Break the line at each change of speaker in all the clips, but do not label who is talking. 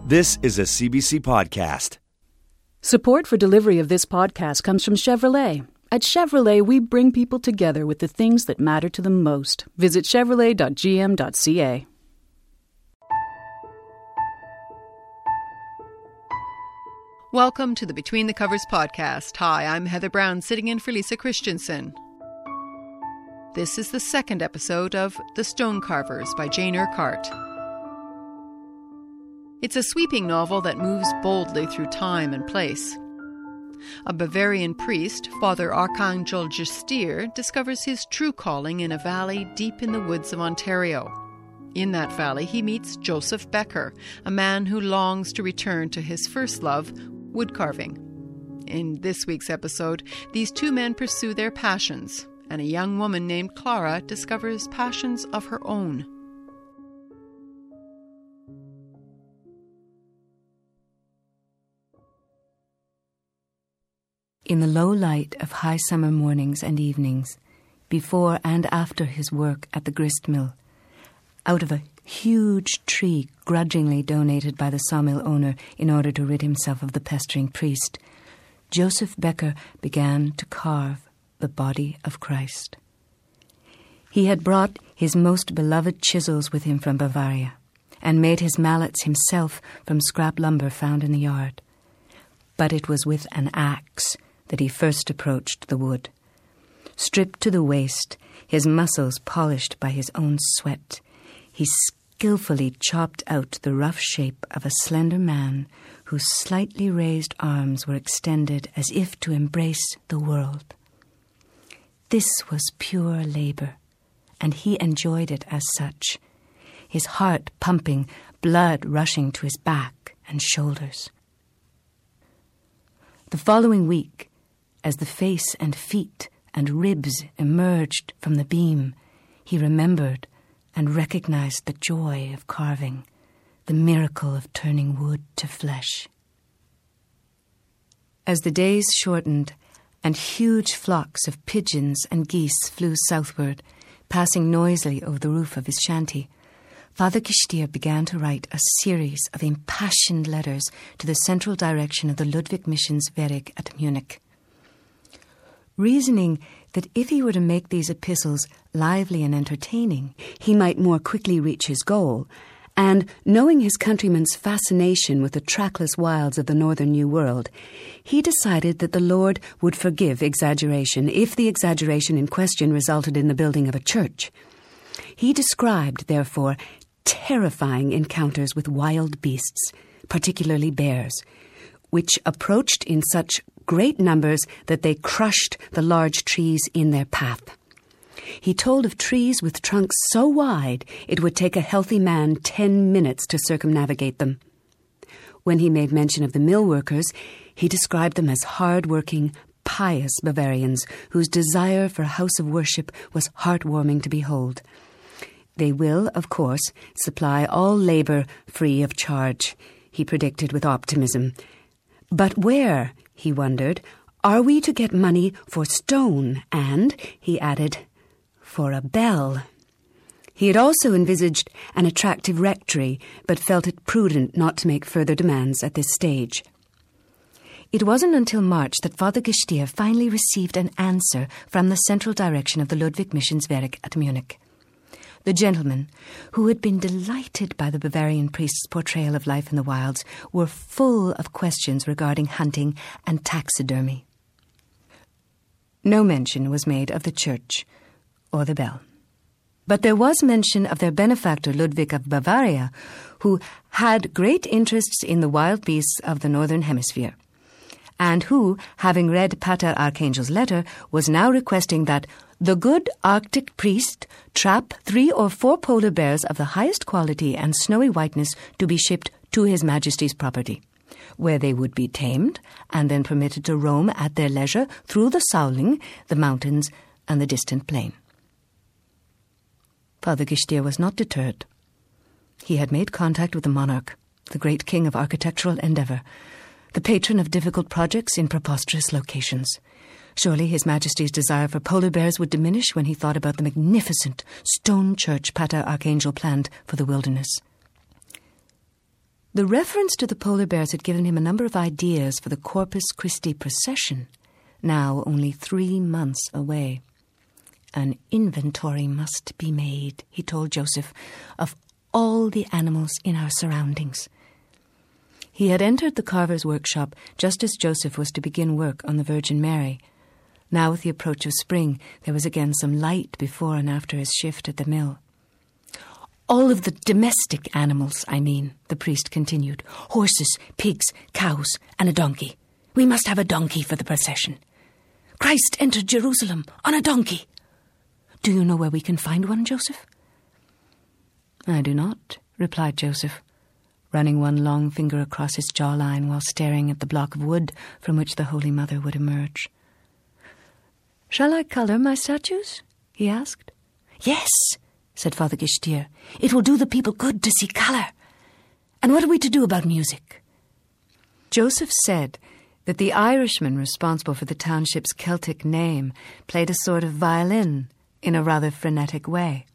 This is a CBC podcast.
Support for delivery of this podcast comes from Chevrolet. At Chevrolet, we bring people together with the things that matter to them most. Visit chevrolet.gm.ca.
Welcome to the Between the Covers podcast. Hi, I'm Heather Brown, sitting in for Lisa Christensen. This is the second episode of The Stone Carvers by Jane Urquhart. It's a sweeping novel that moves boldly through time and place. A Bavarian priest, Father Archangel Justier, discovers his true calling in a valley deep in the woods of Ontario. In that valley, he meets Joseph Becker, a man who longs to return to his first love, woodcarving. In this week's episode, these two men pursue their passions, and a young woman named Clara discovers passions of her own.
In the low light of high summer mornings and evenings, before and after his work at the grist mill, out of a huge tree grudgingly donated by the sawmill owner in order to rid himself of the pestering priest, Joseph Becker began to carve the body of Christ. He had brought his most beloved chisels with him from Bavaria, and made his mallets himself from scrap lumber found in the yard. But it was with an axe that he first approached the wood. Stripped to the waist, his muscles polished by his own sweat, he skillfully chopped out the rough shape of a slender man whose slightly raised arms were extended as if to embrace the world. This was pure labour, and he enjoyed it as such, his heart pumping, blood rushing to his back and shoulders. The following week, as the face and feet and ribs emerged from the beam, he remembered and recognized the joy of carving, the miracle of turning wood to flesh. As the days shortened and huge flocks of pigeons and geese flew southward, passing noisily over the roof of his shanty, Father Justier began to write a series of impassioned letters to the central direction of the Ludwig Missions Werk at Munich. Reasoning that if he were to make these epistles lively and entertaining, he might more quickly reach his goal, and knowing his countrymen's fascination with the trackless wilds of the northern New World, he decided that the Lord would forgive exaggeration if the exaggeration in question resulted in the building of a church. He described, therefore, terrifying encounters with wild beasts, particularly bears, which approached in such great numbers that they crushed the large trees in their path. He told of trees with trunks so wide it would take a healthy man 10 minutes to circumnavigate them. When he made mention of the mill workers, he described them as hard-working, pious Bavarians whose desire for a house of worship was heartwarming to behold. They will, of course, supply all labour free of charge, he predicted with optimism. But where, he wondered, are we to get money for stone and, he added, for a bell? He had also envisaged an attractive rectory, but felt it prudent not to make further demands at this stage. It wasn't until March that Father Justier finally received an answer from the central direction of the Ludwig Missions Werk at Munich. The gentlemen, who had been delighted by the Bavarian priest's portrayal of life in the wilds, were full of questions regarding hunting and taxidermy. No mention was made of the church or the bell. But there was mention of their benefactor Ludwig of Bavaria, who had great interests in the wild beasts of the northern hemisphere, and who, having read Pater Archangel's letter, was now requesting that the good Arctic priest trap 3 or 4 polar bears of the highest quality and snowy whiteness to be shipped to His Majesty's property, where they would be tamed and then permitted to roam at their leisure through the Sauling, the mountains, and the distant plain. Father Justier was not deterred. He had made contact with the monarch, the great king of architectural endeavour, the patron of difficult projects in preposterous locations. Surely His Majesty's desire for polar bears would diminish when he thought about the magnificent stone church Pater Archangel planned for the wilderness. The reference to the polar bears had given him a number of ideas for the Corpus Christi procession, now only 3 months away. An inventory must be made, he told Joseph, of all the animals in our surroundings. He had entered the carver's workshop just as Joseph was to begin work on the Virgin Mary. Now, with the approach of spring, there was again some light before and after his shift at the mill. All of the domestic animals, I mean, the priest continued. Horses, pigs, cows, and a donkey. We must have a donkey for the procession. Christ entered Jerusalem on a donkey. Do you know where we can find one, Joseph? I do not, replied Joseph, running one long finger across his jawline while staring at the block of wood from which the Holy Mother would emerge. Shall I colour my statues? He asked. Yes, said Father Gishtir. It will do the people good to see colour. And what are we to do about music? Joseph said that the Irishman responsible for the township's Celtic name played a sort of violin in a rather frenetic way.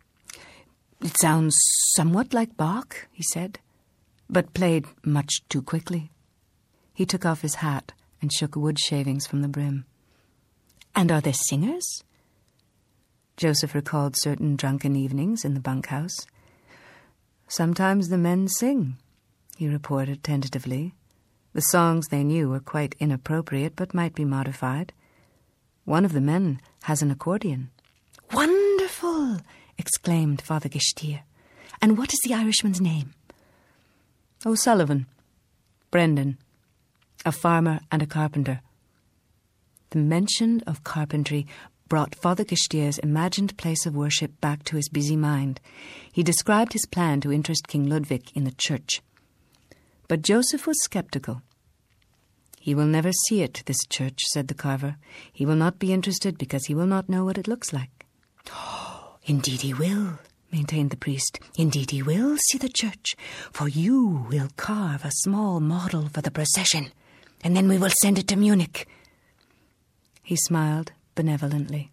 It sounds somewhat like Bach, he said, but played much too quickly. He took off his hat and shook wood shavings from the brim. And are there singers? Joseph recalled certain drunken evenings in the bunkhouse. Sometimes the men sing, he reported tentatively. The songs they knew were quite inappropriate, but might be modified. One of the men has an accordion. Wonderful! Exclaimed Father Gishtir. And what is the Irishman's name? O'Sullivan. Brendan. A farmer and a carpenter. The mention of carpentry brought Father Gishtir's imagined place of worship back to his busy mind. He described his plan to interest King Ludwig in the church. But Joseph was sceptical. He will never see it, this church, said the carver. He will not be interested because he will not know what it looks like. Oh, indeed he will, maintained the priest. Indeed he will see the church, for you will carve a small model for the procession, and then we will send it to Munich. He smiled benevolently.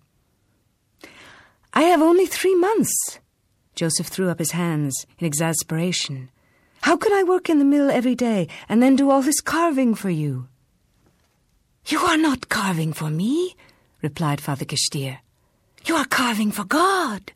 I have only 3 months. Joseph threw up his hands in exasperation. How can I work in the mill every day and then do all this carving for you? You are not carving for me, replied Father Gishtir. You are carving for God.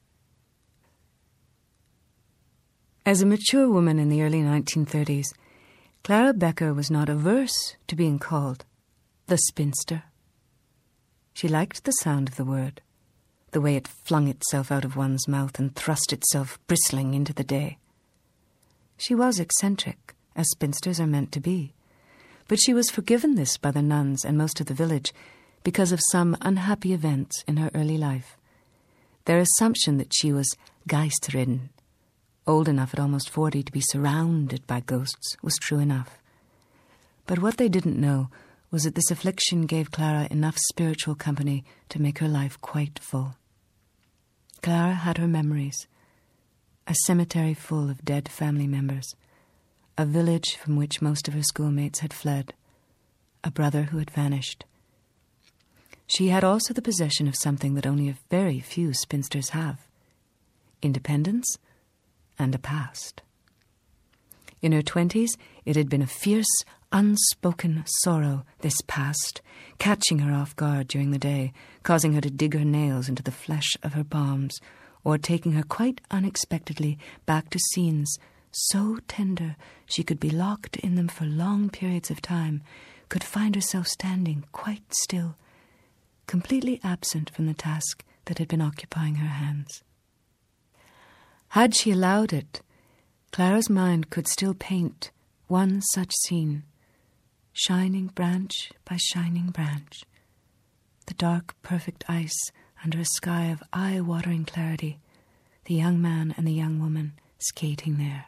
As a mature woman in the early 1930s, Clara Becker was not averse to being called the spinster. She liked the sound of the word, the way it flung itself out of one's mouth and thrust itself bristling into the day. She was eccentric, as spinsters are meant to be, but she was forgiven this by the nuns and most of the village because of some unhappy events in her early life. Their assumption that she was geist-ridden, old enough at almost 40 to be surrounded by ghosts, was true enough. But what they didn't know was that this affliction gave Clara enough spiritual company to make her life quite full. Clara had her memories, a cemetery full of dead family members, a village from which most of her schoolmates had fled, a brother who had vanished. She had also the possession of something that only a very few spinsters have: independence and a past. In her 20s, it had been a fierce, unspoken sorrow, this past, catching her off guard during the day, causing her to dig her nails into the flesh of her palms, or taking her quite unexpectedly back to scenes so tender she could be locked in them for long periods of time, could find herself standing quite still, completely absent from the task that had been occupying her hands. Had she allowed it, Clara's mind could still paint one such scene, shining branch by shining branch, the dark, perfect ice under a sky of eye-watering clarity, the young man and the young woman skating there.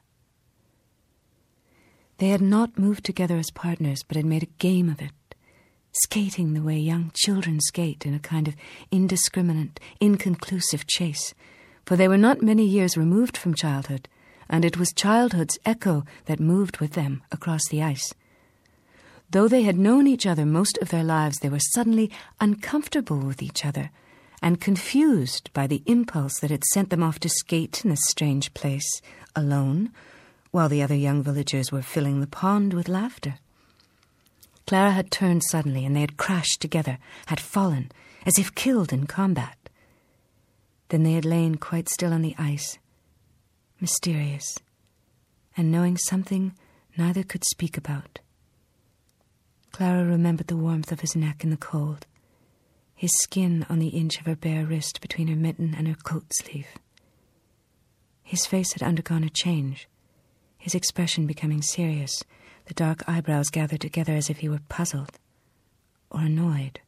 They had not moved together as partners, but had made a game of it, skating the way young children skate in a kind of indiscriminate, inconclusive chase, for they were not many years removed from childhood, and it was childhood's echo that moved with them across the ice. Though they had known each other most of their lives, they were suddenly uncomfortable with each other and confused by the impulse that had sent them off to skate in this strange place, alone, while the other young villagers were filling the pond with laughter. Clara had turned suddenly, and they had crashed together, had fallen, as if killed in combat. Then they had lain quite still on the ice, mysterious, and knowing something neither could speak about. Clara remembered the warmth of his neck in the cold, his skin on the inch of her bare wrist between her mitten and her coat sleeve. His face had undergone a change, his expression becoming serious, the dark eyebrows gathered together as if he were puzzled or annoyed.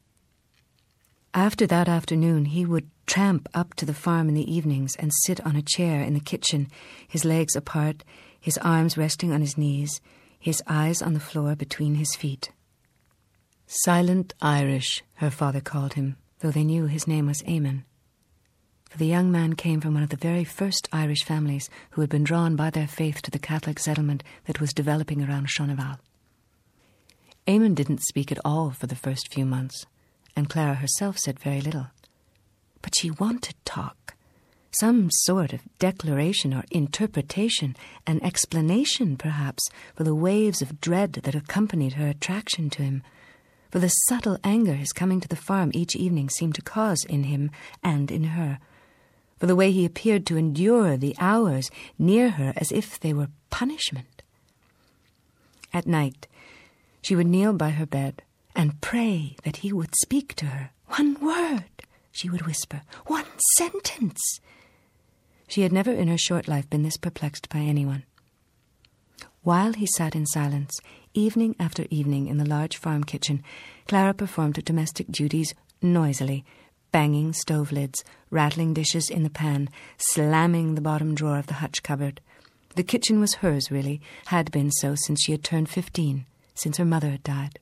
After that afternoon, he would tramp up to the farm in the evenings and sit on a chair in the kitchen, his legs apart, his arms resting on his knees, his eyes on the floor between his feet. Silent Irish, her father called him, though they knew his name was Eamon. For the young man came from one of the very first Irish families who had been drawn by their faith to the Catholic settlement that was developing around Shaunaval. Eamon didn't speak at all for the first few months, and Clara herself said very little. But she wanted talk, some sort of declaration or interpretation, an explanation, perhaps, for the waves of dread that accompanied her attraction to him, for the subtle anger his coming to the farm each evening seemed to cause in him and in her, for the way he appeared to endure the hours near her as if they were punishment. At night, she would kneel by her bed and pray that he would speak to her. "One word," she would whisper, "one sentence." She had never in her short life been this perplexed by anyone. While he sat in silence, evening after evening in the large farm kitchen, Clara performed her domestic duties noisily, banging stove lids, rattling dishes in the pan, slamming the bottom drawer of the hutch cupboard. The kitchen was hers, really, had been so since she had turned 15, since her mother had died.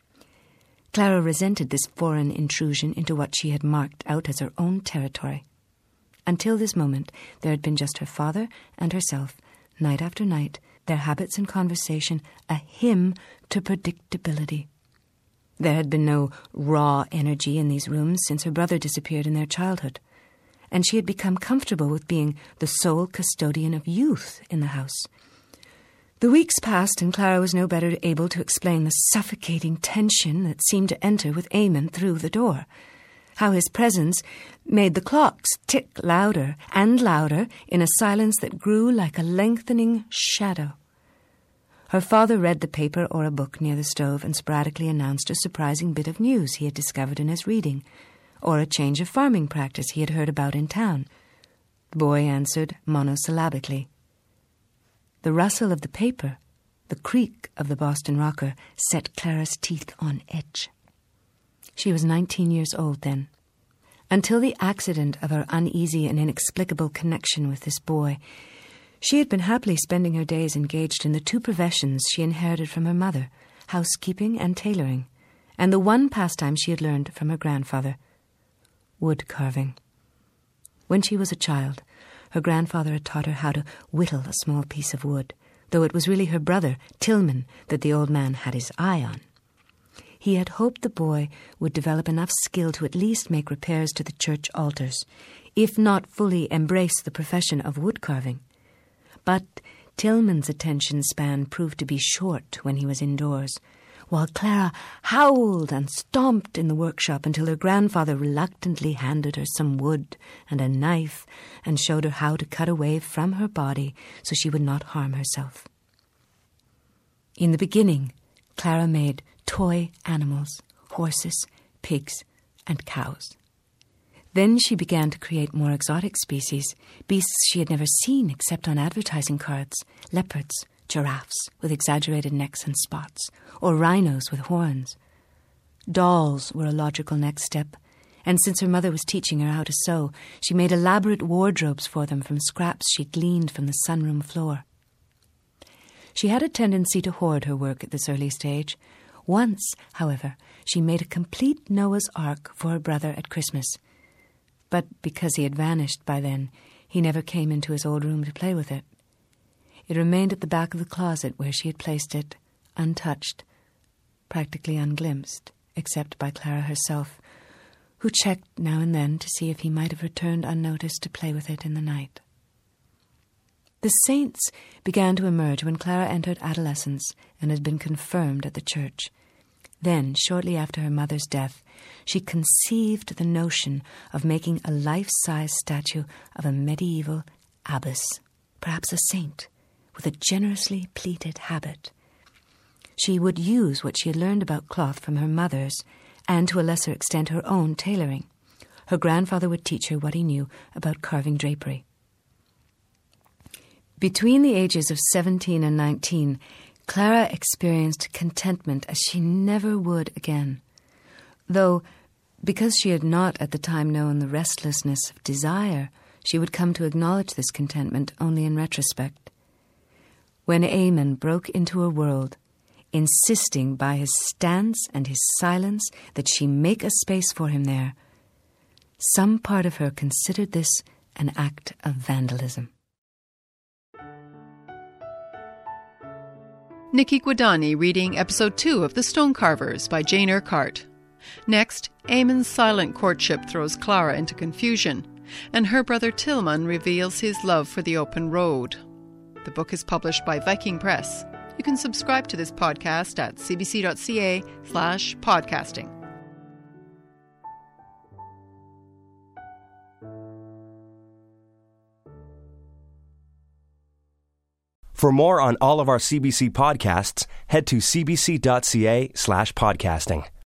Clara resented this foreign intrusion into what she had marked out as her own territory. Until this moment, there had been just her father and herself, night after night, their habits and conversation a hymn to predictability. There had been no raw energy in these rooms since her brother disappeared in their childhood, and she had become comfortable with being the sole custodian of youth in the house. The weeks passed, and Clara was no better able to explain the suffocating tension that seemed to enter with Eamon through the door, how his presence made the clocks tick louder and louder in a silence that grew like a lengthening shadow. Her father read the paper or a book near the stove and sporadically announced a surprising bit of news he had discovered in his reading, or a change of farming practice he had heard about in town. The boy answered monosyllabically. The rustle of the paper, the creak of the Boston rocker, set Clara's teeth on edge. She was 19 years old then. Until the accident of her uneasy and inexplicable connection with this boy, she had been happily spending her days engaged in the two professions she inherited from her mother, housekeeping and tailoring, and the one pastime she had learned from her grandfather, wood carving. When she was a child, her grandfather had taught her how to whittle a small piece of wood, though it was really her brother, Tillman, that the old man had his eye on. He had hoped the boy would develop enough skill to at least make repairs to the church altars, if not fully embrace the profession of wood carving. But Tillman's attention span proved to be short when he was indoors, while Clara howled and stomped in the workshop until her grandfather reluctantly handed her some wood and a knife and showed her how to cut away from her body so she would not harm herself. In the beginning, Clara made toy animals, horses, pigs, and cows. Then she began to create more exotic species, beasts she had never seen except on advertising cards, leopards, giraffes with exaggerated necks and spots, or rhinos with horns. Dolls were a logical next step, and since her mother was teaching her how to sew, she made elaborate wardrobes for them from scraps she gleaned from the sunroom floor. She had a tendency to hoard her work at this early stage. Once, however, she made a complete Noah's Ark for her brother at Christmas. But because he had vanished by then, he never came into his old room to play with it. It remained at the back of the closet where she had placed it, untouched, practically unglimpsed, except by Clara herself, who checked now and then to see if he might have returned unnoticed to play with it in the night. The saints began to emerge when Clara entered adolescence and had been confirmed at the church. Then, shortly after her mother's death, she conceived the notion of making a life-size statue of a medieval abbess, perhaps a saint, with a generously pleated habit. She would use what she had learned about cloth from her mother's, and to a lesser extent her own tailoring. Her grandfather would teach her what he knew about carving drapery. Between the ages of 17 and 19, Clara experienced contentment as she never would again. Though, because she had not at the time known the restlessness of desire, she would come to acknowledge this contentment only in retrospect. When Eamon broke into her world, insisting by his stance and his silence that she make a space for him there, some part of her considered this an act of vandalism.
Nikki Guadani reading Episode 2 of The Stonecarvers by Jane Urquhart. Next, Eamon's silent courtship throws Clara into confusion, and her brother Tilman reveals his love for the open road. The book is published by Viking Press. You can subscribe to this podcast at cbc.ca/podcasting.
For more on all of our CBC podcasts, head to cbc.ca/podcasting.